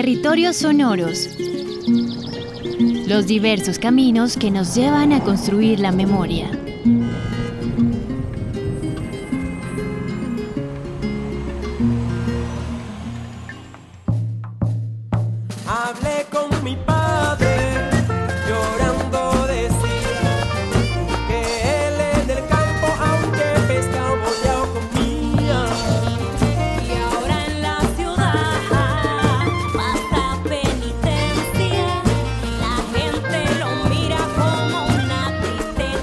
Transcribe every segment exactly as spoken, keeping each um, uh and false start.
Territorios sonoros. Los diversos caminos que nos llevan a construir la memoria. Hablé con mi padre, llorando decía que él es del campo, aunque pesca bollao comía. Y ahora en la ciudad pasa penitencia, la gente lo mira como una triste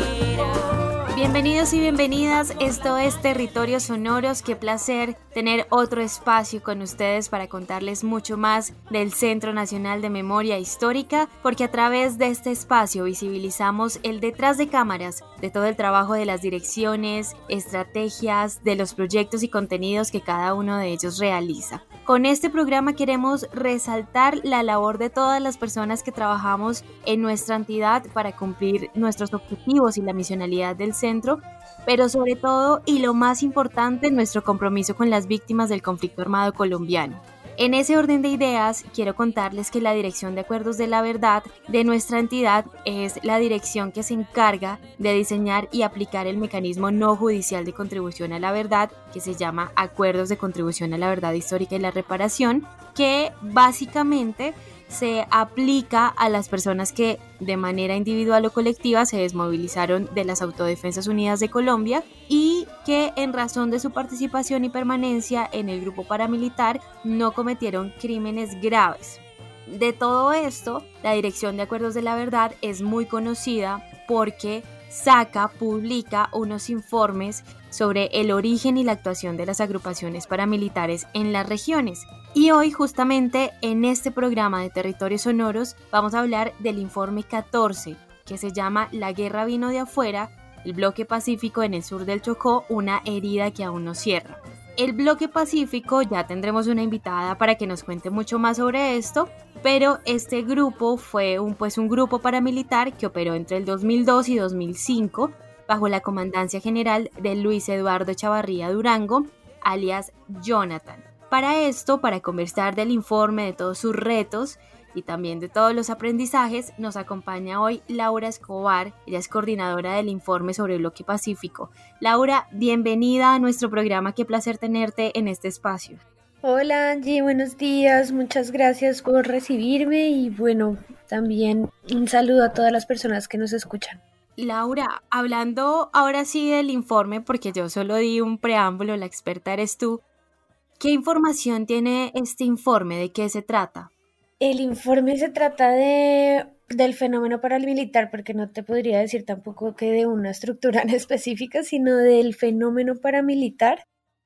telera. Bienvenidos y bienvenidas, esto es Territorios Sonoros. Qué placer tener otro espacio con ustedes para contarles mucho más del Centro Nacional de Memoria Histórica, porque a través de este espacio visibilizamos el detrás de cámaras de todo el trabajo de las direcciones, estrategias, de los proyectos y contenidos que cada uno de ellos realiza. Con este programa queremos resaltar la labor de todas las personas que trabajamos en nuestra entidad para cumplir nuestros objetivos y la misionalidad del centro, pero sobre todo, y lo más importante, nuestro compromiso con las víctimas del conflicto armado colombiano. En ese orden de ideas, quiero contarles que la Dirección de Acuerdos de la Verdad de nuestra entidad es la dirección que se encarga de diseñar y aplicar el mecanismo no judicial de contribución a la verdad, que se llama Acuerdos de Contribución a la Verdad Histórica y la Reparación, que básicamente se aplica a las personas que de manera individual o colectiva se desmovilizaron de las Autodefensas Unidas de Colombia y que en razón de su participación y permanencia en el grupo paramilitar no cometieron crímenes graves. De todo esto, la Dirección de Acuerdos de la Verdad es muy conocida porque saca, publica unos informes sobre el origen y la actuación de las agrupaciones paramilitares en las regiones. Y hoy, justamente en este programa de Territorios Sonoros, vamos a hablar del informe catorce, que se llama La guerra vino de afuera, el bloque pacífico en el sur del Chocó, una herida que aún no cierra. El bloque pacífico, ya tendremos una invitada para que nos cuente mucho más sobre esto, pero este grupo fue un, pues un grupo paramilitar que operó entre el dos mil dos y dos mil cinco bajo la comandancia general de Luis Eduardo Chavarría Durango, alias Jonathan. Para esto, para conversar del informe, de todos sus retos y también de todos los aprendizajes, nos acompaña hoy Laura Escobar. Ella es coordinadora del informe sobre el bloque pacífico. Laura, bienvenida a nuestro programa. Qué placer tenerte en este espacio. Hola Angie, buenos días. Muchas gracias por recibirme y bueno, también un saludo a todas las personas que nos escuchan. Laura, hablando ahora sí del informe, porque yo solo di un preámbulo, la experta eres tú. ¿Qué información tiene este informe? ¿De qué se trata? El informe se trata de, del fenómeno paramilitar, porque no te podría decir tampoco que de una estructura en específica, sino del fenómeno paramilitar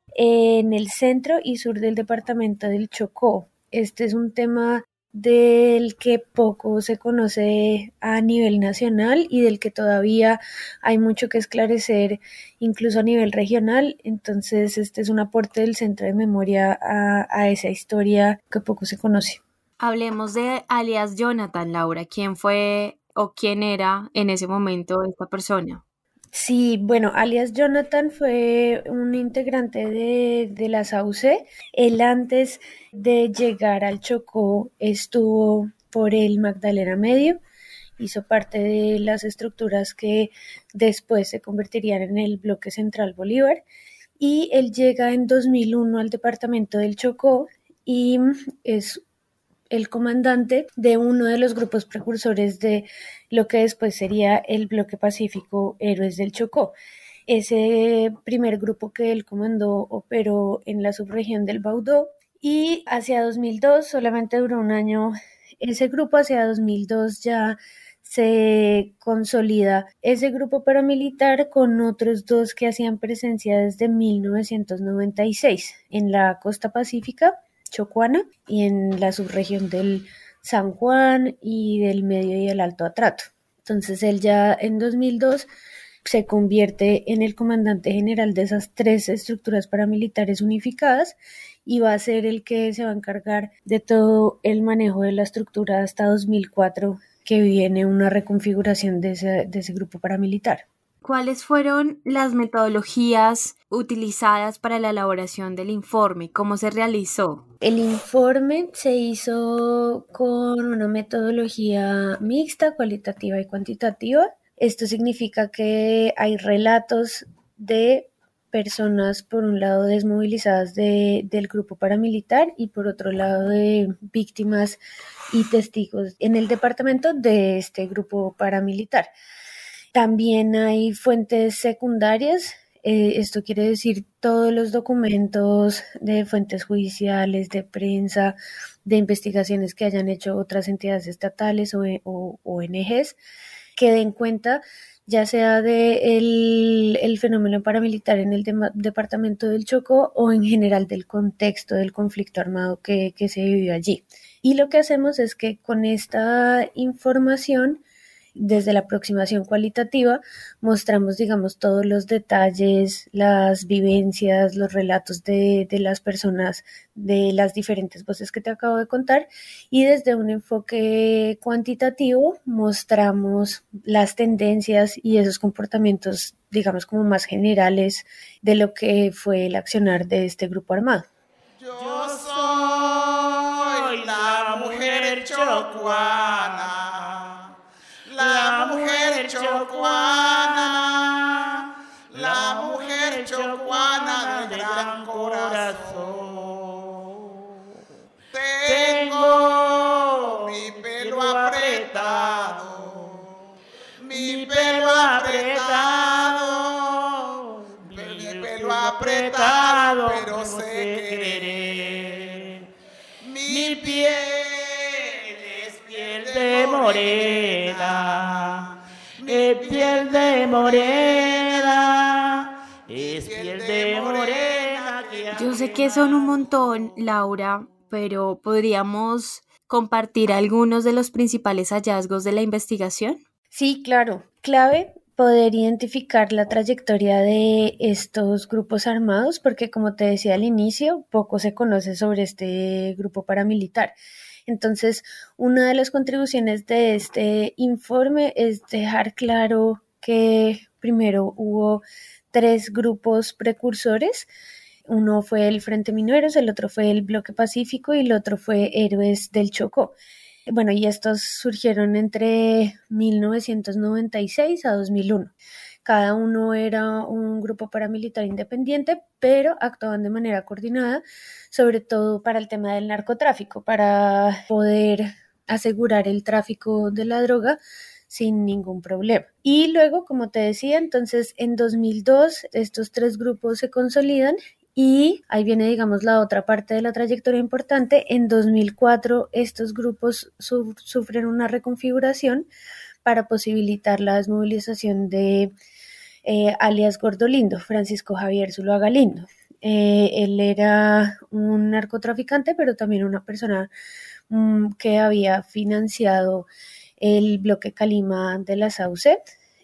en el centro y sur del departamento del Chocó. Este es un tema del que poco se conoce a nivel nacional y del que todavía hay mucho que esclarecer incluso a nivel regional. Entonces este es un aporte del Centro de Memoria a, a esa historia que poco se conoce. Hablemos de alias Jonathan, Laura. ¿Quién fue o quién era en ese momento esta persona? Sí, bueno, alias Jonathan fue un integrante de, de la S A U C. Él antes de llegar al Chocó estuvo por el Magdalena Medio, hizo parte de las estructuras que después se convertirían en el Bloque Central Bolívar y él llega en dos mil uno al departamento del Chocó y es el comandante de uno de los grupos precursores de lo que después sería el Bloque Pacífico Héroes del Chocó. Ese primer grupo que él comandó operó en la subregión del Baudó y hacia dos mil dos, solamente duró un año ese grupo, hacia dos mil dos ya se consolida ese grupo paramilitar con otros dos que hacían presencia desde mil novecientos noventa y seis en la costa pacífica chocuana y en la subregión del San Juan y del Medio y el Alto Atrato. Entonces él ya en dos mil dos se convierte en el comandante general de esas tres estructuras paramilitares unificadas y va a ser el que se va a encargar de todo el manejo de la estructura hasta dos mil cuatro, que viene una reconfiguración de ese, de ese grupo paramilitar. ¿Cuáles fueron las metodologías utilizadas para la elaboración del informe? ¿Cómo se realizó? El informe se hizo con una metodología mixta, cualitativa y cuantitativa. Esto significa que hay relatos de personas, por un lado, desmovilizadas de, del grupo paramilitar y por otro lado, de víctimas y testigos en el departamento de este grupo paramilitar. También hay fuentes secundarias, eh, esto quiere decir todos los documentos de fuentes judiciales, de prensa, de investigaciones que hayan hecho otras entidades estatales o, o O N Ges, que den cuenta ya sea de el, el fenómeno paramilitar en el de, departamento del Chocó o en general del contexto del conflicto armado que, que se vivió allí. Y lo que hacemos es que con esta información, desde la aproximación cualitativa, mostramos, digamos, todos los detalles, las vivencias, los relatos de, de las personas, de las diferentes voces que te acabo de contar, y desde un enfoque cuantitativo mostramos las tendencias y esos comportamientos, digamos, como más generales de lo que fue el accionar de este grupo armado. Yo soy la mujer chocuana. La mujer chocuana, la mujer chocuana de gran corazón. Tengo mi pelo apretado, mi pelo apretado, mi pelo apretado, pero sé querer. Mi piel es piel de morena, es piel de morena, es piel de morena. Yo sé que son un montón, Laura, pero ¿podríamos compartir algunos de los principales hallazgos de la investigación? Sí, claro. Clave poder identificar la trayectoria de estos grupos armados, porque como te decía al inicio, poco se conoce sobre este grupo paramilitar. Entonces, una de las contribuciones de este informe es dejar claro que primero hubo tres grupos precursores. Uno fue el Frente Minueros, el otro fue el Bloque Pacífico y el otro fue Héroes del Chocó. Bueno, y estos surgieron entre mil novecientos noventa y seis a dos mil uno. Cada uno era un grupo paramilitar independiente, pero actuaban de manera coordinada, sobre todo para el tema del narcotráfico, para poder asegurar el tráfico de la droga sin ningún problema. Y luego, como te decía, entonces en dos mil dos estos tres grupos se consolidan y ahí viene, digamos, la otra parte de la trayectoria importante. En dos mil cuatro estos grupos su- sufren una reconfiguración para posibilitar la desmovilización de eh, alias Gordolindo, Francisco Javier Zuluaga Lindo. Eh, él era un narcotraficante, pero también una persona mm, que había financiado el bloque Calima de la Saucet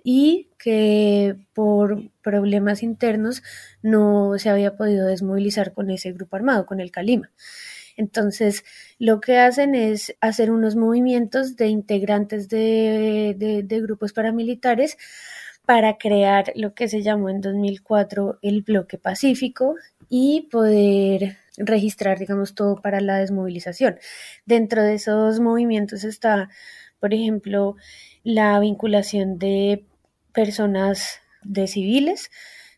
y que por problemas internos no se había podido desmovilizar con ese grupo armado, con el Calima. Entonces, lo que hacen es hacer unos movimientos de integrantes de, de, de grupos paramilitares para crear lo que se llamó en dos mil cuatro el Bloque Pacífico y poder registrar, digamos, todo para la desmovilización. Dentro de esos movimientos está, por ejemplo, la vinculación de personas de civiles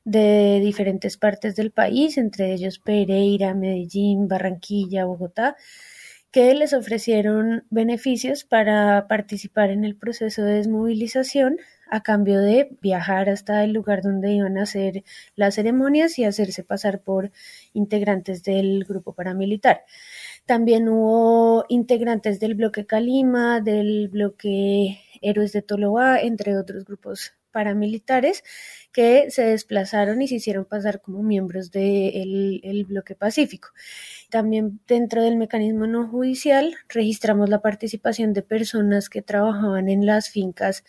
de diferentes partes del país, entre ellos Pereira, Medellín, Barranquilla, Bogotá, que les ofrecieron beneficios para participar en el proceso de desmovilización a cambio de viajar hasta el lugar donde iban a hacer las ceremonias y hacerse pasar por integrantes del grupo paramilitar. También hubo integrantes del bloque Calima, del bloque Héroes de Toloá, entre otros grupos paramilitares que se desplazaron y se hicieron pasar como miembros del el bloque Pacífico. También dentro del mecanismo no judicial registramos la participación de personas que trabajaban en las fincas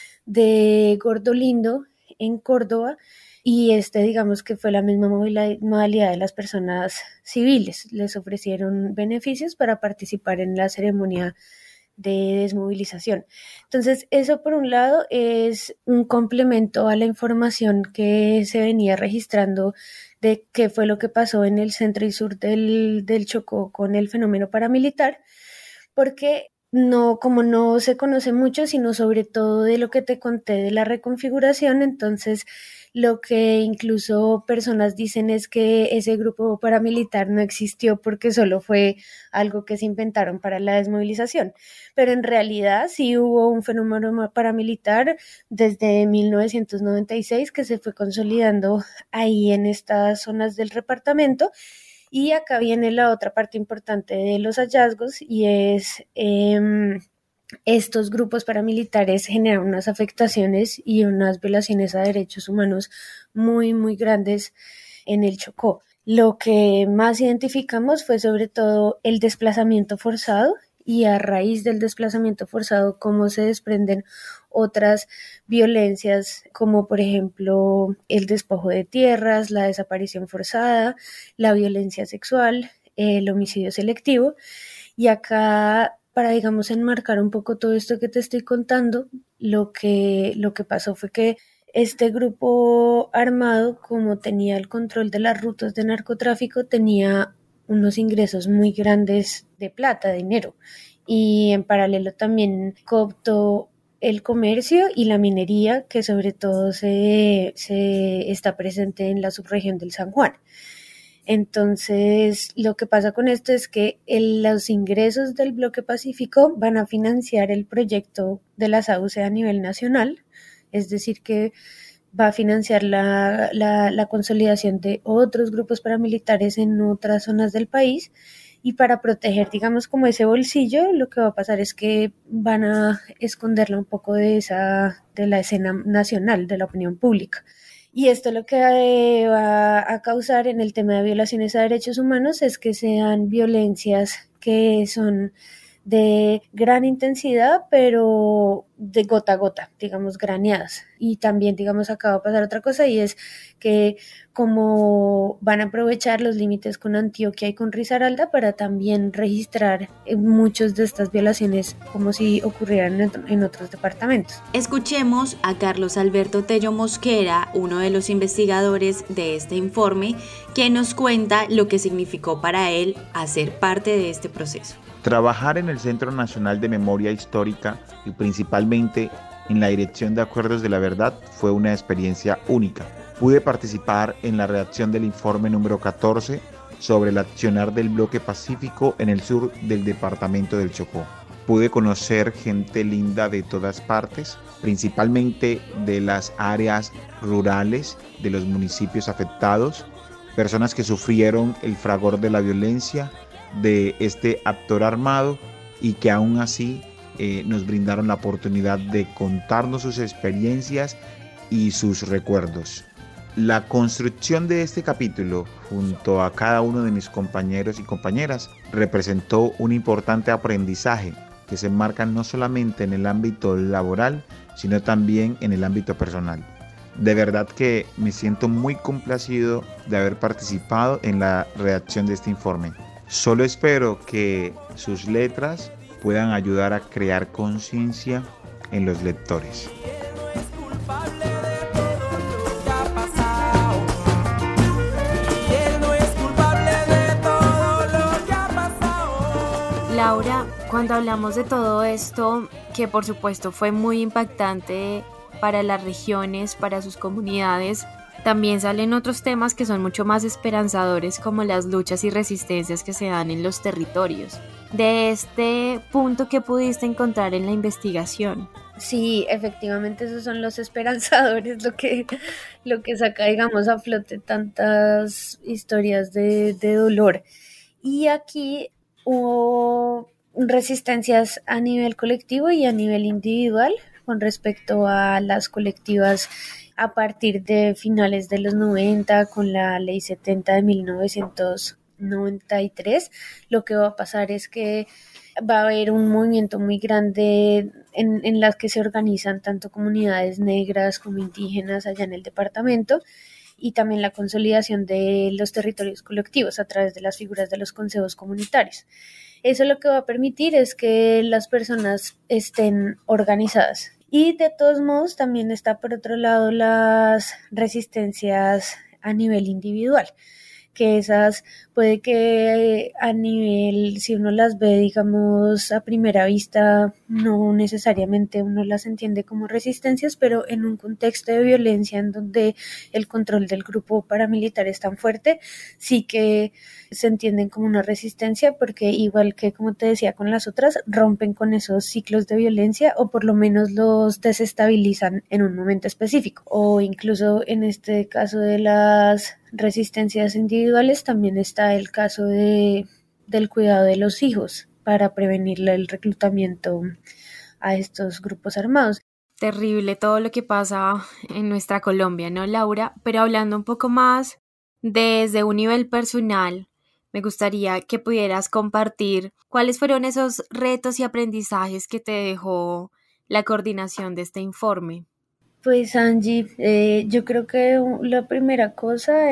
de Gordolindo en Córdoba, y este digamos que fue la misma modalidad de las personas civiles. Les ofrecieron beneficios para participar en la ceremonia de desmovilización. Entonces, eso por un lado es un complemento a la información que se venía registrando de qué fue lo que pasó en el centro y sur del, del Chocó con el fenómeno paramilitar, porque no, como no se conoce mucho, sino sobre todo de lo que te conté de la reconfiguración, entonces lo que incluso personas dicen es que ese grupo paramilitar no existió porque solo fue algo que se inventaron para la desmovilización, pero en realidad sí hubo un fenómeno paramilitar desde mil novecientos noventa y seis que se fue consolidando ahí en estas zonas del departamento. Y acá viene la otra parte importante de los hallazgos y es eh, estos grupos paramilitares generan unas afectaciones y unas violaciones a derechos humanos muy, muy grandes en el Chocó. Lo que más identificamos fue sobre todo el desplazamiento forzado y a raíz del desplazamiento forzado cómo se desprenden otras violencias como por ejemplo el despojo de tierras, la desaparición forzada, la violencia sexual, el homicidio selectivo. Y acá, para digamos enmarcar un poco todo esto que te estoy contando, lo que, lo que pasó fue que este grupo armado, como tenía el control de las rutas de narcotráfico, tenía unos ingresos muy grandes de plata, de dinero, y en paralelo también cooptó el comercio y la minería, que sobre todo se, se está presente en la subregión del San Juan. Entonces, lo que pasa con esto es que el, los ingresos del bloque pacífico van a financiar el proyecto de la S A U C E a nivel nacional, es decir que va a financiar la, la, la consolidación de otros grupos paramilitares en otras zonas del país, y para proteger, digamos, como ese bolsillo, lo que va a pasar es que van a esconderla un poco de esa, de la escena nacional, de la opinión pública. Y esto lo que va a causar en el tema de violaciones a derechos humanos es que sean violencias que son de gran intensidad, pero de gota a gota, digamos, graneadas. Y también, digamos, acá va a pasar otra cosa, y es que como van a aprovechar los límites con Antioquia y con Risaralda para también registrar muchas de estas violaciones como si ocurrieran en, en otros departamentos. Escuchemos a Carlos Alberto Tello Mosquera, uno de los investigadores de este informe, que nos cuenta lo que significó para él hacer parte de este proceso. Trabajar en el Centro Nacional de Memoria Histórica y principalmente en la Dirección de Acuerdos de la Verdad fue una experiencia única. Pude participar en la redacción del informe número catorce sobre el accionar del bloque pacífico en el sur del departamento del Chocó. Pude conocer gente linda de todas partes, principalmente de las áreas rurales de los municipios afectados, personas que sufrieron el fragor de la violencia de este actor armado y que aún así eh, nos brindaron la oportunidad de contarnos sus experiencias y sus recuerdos. La construcción de este capítulo junto a cada uno de mis compañeros y compañeras representó un importante aprendizaje que se enmarca no solamente en el ámbito laboral, sino también en el ámbito personal. De verdad que me siento muy complacido de haber participado en la redacción de este informe. Solo espero que sus letras puedan ayudar a crear conciencia en los lectores. Laura, cuando hablamos de todo esto, que por supuesto fue muy impactante para las regiones, para sus comunidades, también salen otros temas que son mucho más esperanzadores, como las luchas y resistencias que se dan en los territorios. De este punto, ¿qué pudiste encontrar en la investigación? Sí, efectivamente esos son los esperanzadores, lo que, lo que saca, digamos, a flote tantas historias de, de dolor. Y aquí hubo resistencias a nivel colectivo y a nivel individual con respecto a las colectivas a partir de finales de los noventa, con la ley setenta de mil novecientos noventa y tres, lo que va a pasar es que va a haber un movimiento muy grande en, en las que se organizan tanto comunidades negras como indígenas allá en el departamento, y también la consolidación de los territorios colectivos a través de las figuras de los consejos comunitarios. Eso lo que va a permitir es que las personas estén organizadas. Y de todos modos también está por otro lado las resistencias a nivel individual, que esas puede que a nivel, si uno las ve, digamos, a primera vista, no necesariamente uno las entiende como resistencias, pero en un contexto de violencia en donde el control del grupo paramilitar es tan fuerte, sí que se entienden como una resistencia, porque igual que, como te decía, con las otras, rompen con esos ciclos de violencia o por lo menos los desestabilizan en un momento específico. O incluso en este caso de las resistencias individuales también está el caso de, del cuidado de los hijos para prevenir el reclutamiento a estos grupos armados. Terrible todo lo que pasa en nuestra Colombia, ¿no, Laura? Pero hablando un poco más desde un nivel personal, me gustaría que pudieras compartir cuáles fueron esos retos y aprendizajes que te dejó la coordinación de este informe. Pues Angie, eh, yo creo que la primera cosa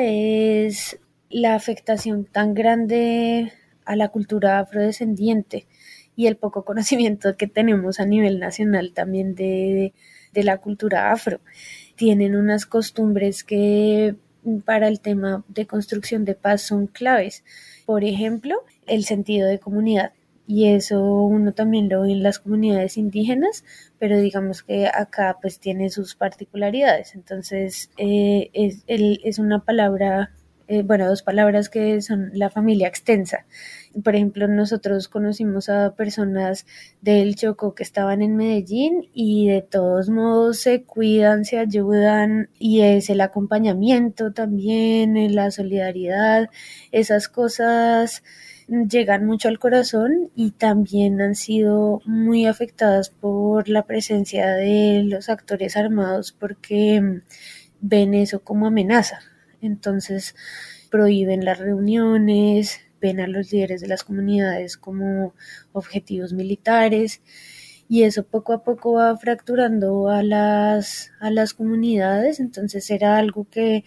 es la afectación tan grande a la cultura afrodescendiente y el poco conocimiento que tenemos a nivel nacional también de, de la cultura afro. Tienen unas costumbres que para el tema de construcción de paz son claves. Por ejemplo, el sentido de comunidad. Y eso uno también lo ve en las comunidades indígenas, pero digamos que acá pues tiene sus particularidades. Entonces eh, es, el, es una palabra, eh, bueno, dos palabras que son la familia extensa. Por ejemplo, nosotros conocimos a personas del Chocó que estaban en Medellín y de todos modos se cuidan, se ayudan, y es el acompañamiento también, la solidaridad, esas cosas llegan mucho al corazón y también han sido muy afectadas por la presencia de los actores armados porque ven eso como amenaza. Entonces prohíben las reuniones, ven a los líderes de las comunidades como objetivos militares y eso poco a poco va fracturando a las, a las comunidades. Entonces era algo que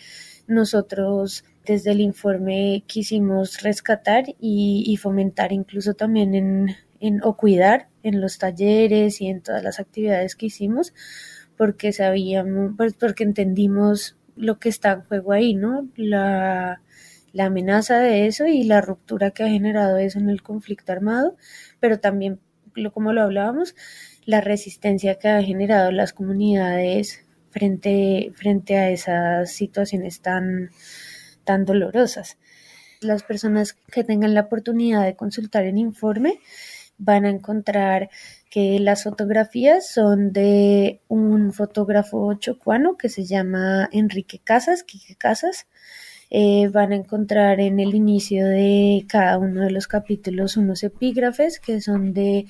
nosotros desde el informe quisimos rescatar y, y fomentar incluso también en, en, o cuidar en los talleres y en todas las actividades que hicimos, porque sabíamos, pues porque entendimos lo que está en juego ahí, ¿no? La, la amenaza de eso y la ruptura que ha generado eso en el conflicto armado, pero también, lo, como lo hablábamos, la resistencia que ha generado las comunidades frente, frente a esas situaciones tan tan dolorosas. Las personas que tengan la oportunidad de consultar el informe van a encontrar que las fotografías son de un fotógrafo chocuano que se llama Enrique Casas, Quique Casas. Eh, van a encontrar en el inicio de cada uno de los capítulos unos epígrafes que son de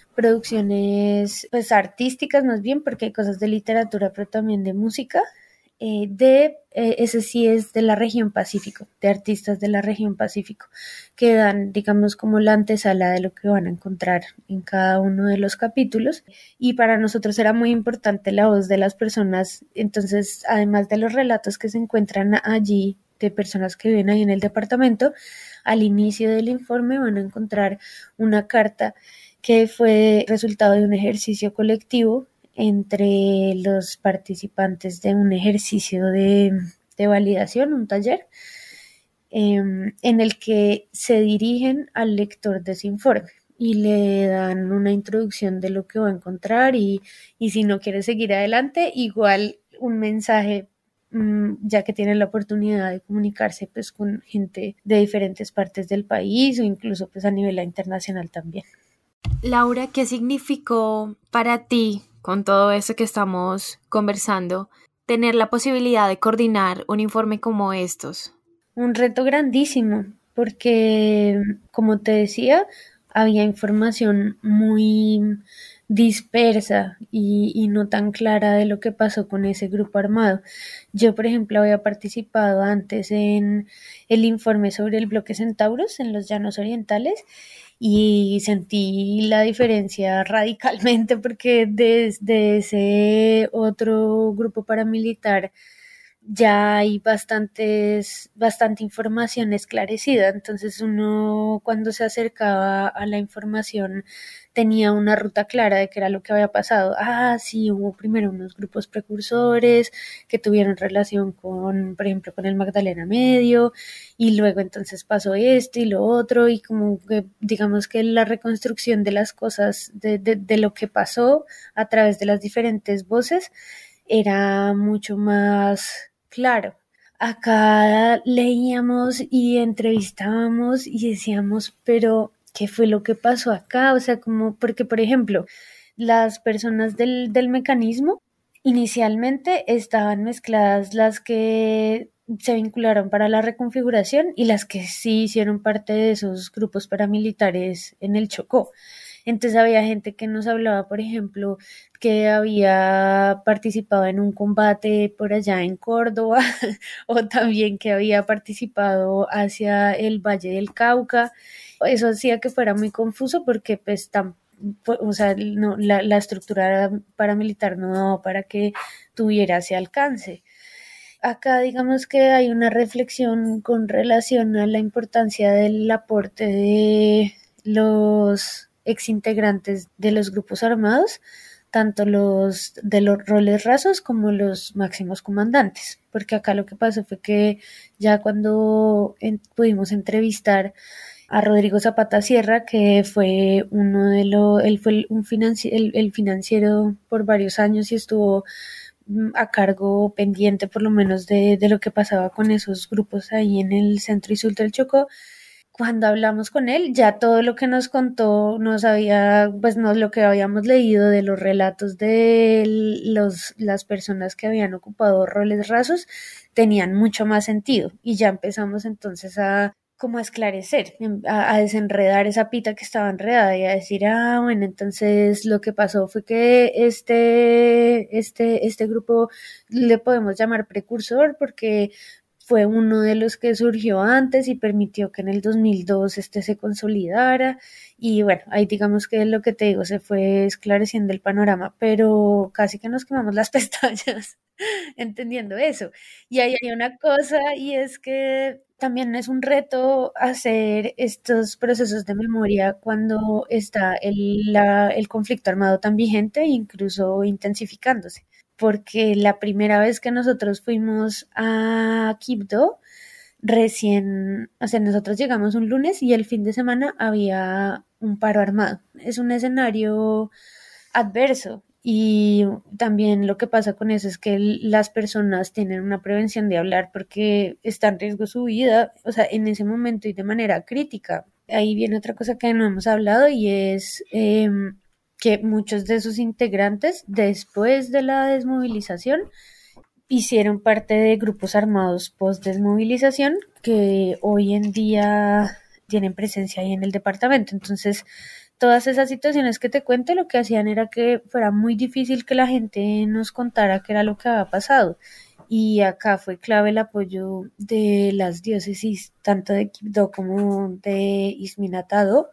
producciones pues artísticas más bien, porque hay cosas de literatura pero también de música. Eh, de, eh, ese sí es de la región Pacífico, de artistas de la región Pacífico, que dan, digamos, como la antesala de lo que van a encontrar en cada uno de los capítulos. Y para nosotros era muy importante la voz de las personas. Entonces, además de los relatos que se encuentran allí de personas que viven ahí en el departamento, al inicio del informe van a encontrar una carta que fue resultado de un ejercicio colectivo entre los participantes de un ejercicio de, de validación, un taller, eh, en el que se dirigen al lector de ese informe y le dan una introducción de lo que va a encontrar y, y si no quiere seguir adelante, igual un mensaje, mmm, ya que tienen la oportunidad de comunicarse pues con gente de diferentes partes del país o incluso pues a nivel internacional también. Laura, ¿qué significó para ti, con todo eso que estamos conversando, tener la posibilidad de coordinar un informe como estos? Un reto grandísimo, porque, como te decía, había información muy dispersa y, y no tan clara de lo que pasó con ese grupo armado. Yo, por ejemplo, había participado antes en el informe sobre el bloque Centauros en los Llanos Orientales y sentí la diferencia radicalmente porque desde ese otro grupo paramilitar ya hay bastantes, bastante información esclarecida. Entonces uno cuando se acercaba a la información tenía una ruta clara de qué era lo que había pasado. Ah, sí, hubo primero unos grupos precursores que tuvieron relación con, por ejemplo, con el Magdalena Medio, y luego entonces pasó esto y lo otro, y como que digamos que la reconstrucción de las cosas, de, de, de lo que pasó a través de las diferentes voces, era mucho más claro. Acá leíamos y entrevistábamos y decíamos, pero ¿qué fue lo que pasó acá? O sea, como, porque por ejemplo, las personas del, del mecanismo inicialmente estaban mezcladas las que se vincularon para la reconfiguración y las que sí hicieron parte de esos grupos paramilitares en el Chocó. Entonces había gente que nos hablaba, por ejemplo, que había participado en un combate por allá en Córdoba o también que había participado hacia el Valle del Cauca. Eso hacía que fuera muy confuso porque pues tan, o sea, no, la, la estructura paramilitar no daba para que tuviera ese alcance. Acá digamos que hay una reflexión con relación a la importancia del aporte de los exintegrantes de los grupos armados, tanto los de los roles rasos como los máximos comandantes, porque acá lo que pasó fue que ya cuando en, pudimos entrevistar a Rodrigo Zapata Sierra, que fue uno de los, él fue un financi- el, el financiero por varios años y estuvo a cargo pendiente por lo menos de, de lo que pasaba con esos grupos ahí en el centro y sur del Chocó. Cuando hablamos con él, ya todo lo que nos contó nos había, pues no lo que habíamos leído de los relatos de los, las personas que habían ocupado roles rasos, tenían mucho más sentido. Y ya empezamos entonces a como a esclarecer, a, a desenredar esa pita que estaba enredada y a decir, ah, bueno, entonces lo que pasó fue que este, este, este grupo le podemos llamar precursor porque fue uno de los que surgió antes y permitió que en el dos mil dos este se consolidara, y bueno, ahí digamos que lo que te digo, se fue esclareciendo el panorama, pero casi que nos quemamos las pestañas entendiendo eso. Y ahí hay una cosa, y es que también es un reto hacer estos procesos de memoria cuando está el, la, el conflicto armado tan vigente, incluso intensificándose. Porque la primera vez que nosotros fuimos a Quibdó, recién, o sea, nosotros llegamos un lunes y el fin de semana había un paro armado. Es un escenario adverso. Y también lo que pasa con eso es que las personas tienen una prevención de hablar porque está en riesgo su vida, o sea, en ese momento y de manera crítica. Ahí viene otra cosa que no hemos hablado y es eh, que muchos de sus integrantes, después de la desmovilización, hicieron parte de grupos armados post-desmovilización que hoy en día tienen presencia ahí en el departamento. Entonces, todas esas situaciones que te cuento, lo que hacían era que fuera muy difícil que la gente nos contara qué era lo que había pasado. Y acá fue clave el apoyo de las diócesis, tanto de Quibdó como de Izminatado,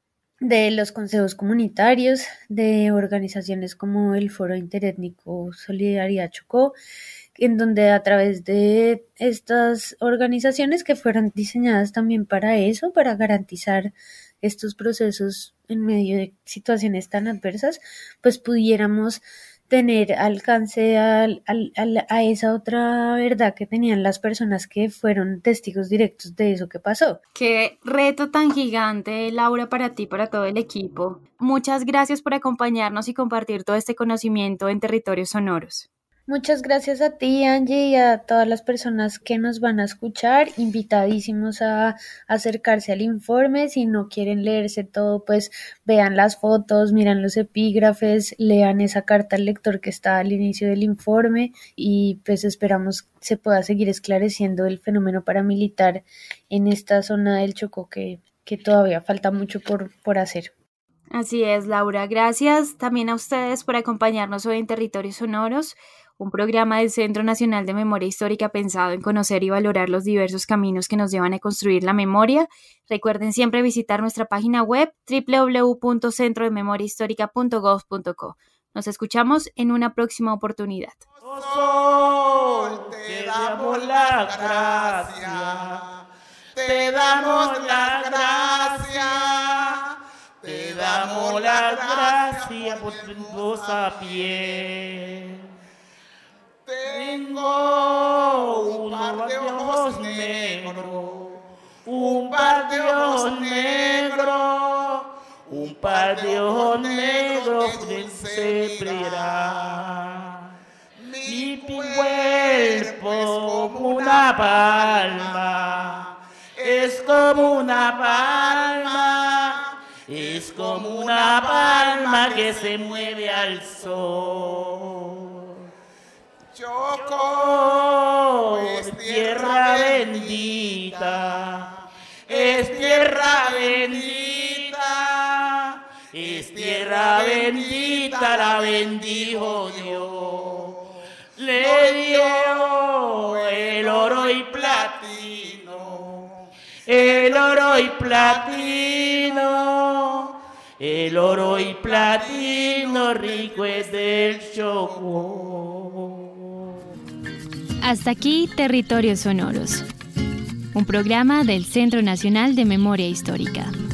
de los consejos comunitarios, de organizaciones como el Foro Interétnico Solidaridad Chocó, en donde a través de estas organizaciones que fueron diseñadas también para eso, para garantizar estos procesos en medio de situaciones tan adversas, pues pudiéramos tener alcance al, al, al, a esa otra verdad que tenían las personas que fueron testigos directos de eso que pasó. Qué reto tan gigante, Laura, para ti, para todo el equipo. Muchas gracias por acompañarnos y compartir todo este conocimiento en Territorios Sonoros. Muchas gracias a ti, Angie, y a todas las personas que nos van a escuchar. Invitadísimos a acercarse al informe. Si no quieren leerse todo, pues vean las fotos, miran los epígrafes, lean esa carta al lector que está al inicio del informe, y pues esperamos se pueda seguir esclareciendo el fenómeno paramilitar en esta zona del Chocó que, que todavía falta mucho por, por hacer. Así es, Laura. Gracias también a ustedes por acompañarnos hoy en Territorios Sonoros, un programa del Centro Nacional de Memoria Histórica pensado en conocer y valorar los diversos caminos que nos llevan a construir la memoria. Recuerden siempre visitar nuestra página web doble u doble u doble u punto centro de memoria histórica punto gov punto co. Nos escuchamos en una próxima oportunidad. Sol, te damos las gracias, te damos las gracias, te damos las gracias por tu hermosa piel. Tengo un par de ojos negros, un par de ojos negros, un par de ojos negros de cebrera. Mi cuerpo es como una palma, es como una palma, es como una palma que se mueve al sol. Chocó es tierra bendita, es tierra bendita, es tierra bendita, la bendijo Dios. Le dio el oro y platino, el oro y platino, el oro y platino rico es del Chocó. Hasta aquí Territorios Sonoros, un programa del Centro Nacional de Memoria Histórica.